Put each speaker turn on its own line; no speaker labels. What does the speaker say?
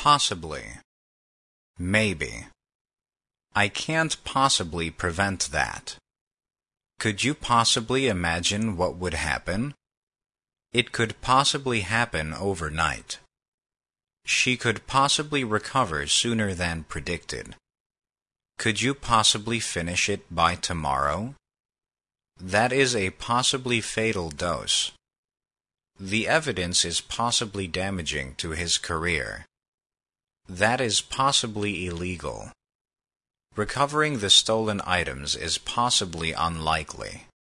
Possibly. Maybe. I can't possibly prevent that. Could you possibly imagine what would happen? It could possibly happen overnight. She could possibly recover sooner than predicted. Could you possibly finish it by tomorrow? That is a possibly fatal dose. The evidence is possibly damaging to his career. That is possibly illegal. Recovering the stolen items is possibly unlikely.